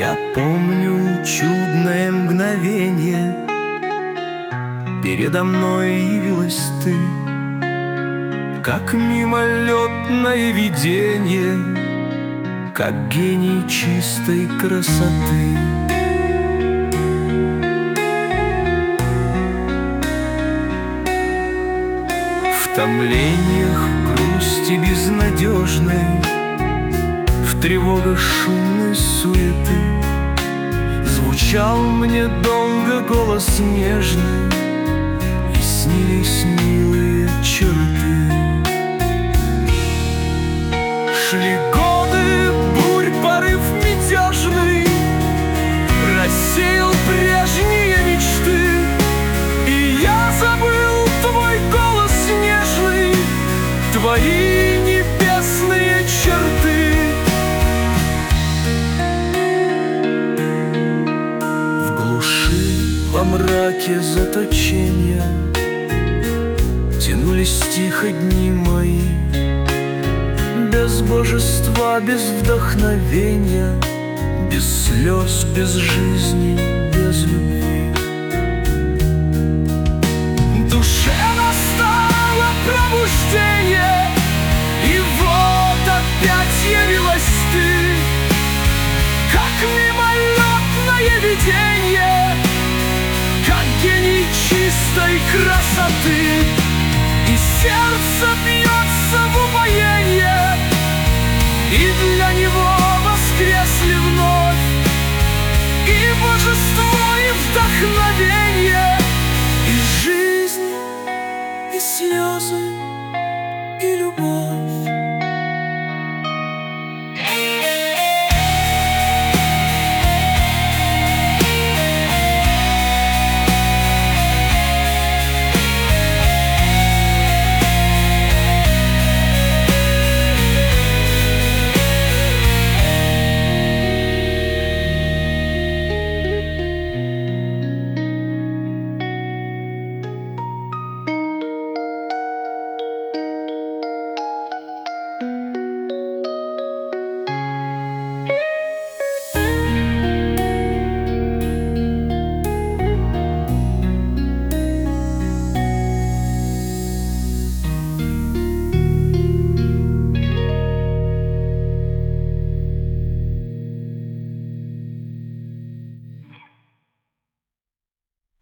Я помню чудное мгновенье, передо мной явилась ты, как мимолетное видение, как гений чистой красоты. В томлениях грусти безнадежной, в тревогах шумной суеты звучал мне долго голос нежный, и снились милые черты. Шли годы, бурь, порыв мятежный рассеял прежние мечты, и я забыл твой голос нежный, твои небесные черты. В глуши, во мраке заточения тянулись тихо дни мои, без божества, без вдохновения, без слез, без жизни, без любви. Душе настало пробуждение, и вот опять явилась ты, как мимолетное видение, как гений чистой красоты. И сердце бьется в упоенье, и для него воскресли вновь и божество, и вдохновение, и жизнь, и слезы, и любовь.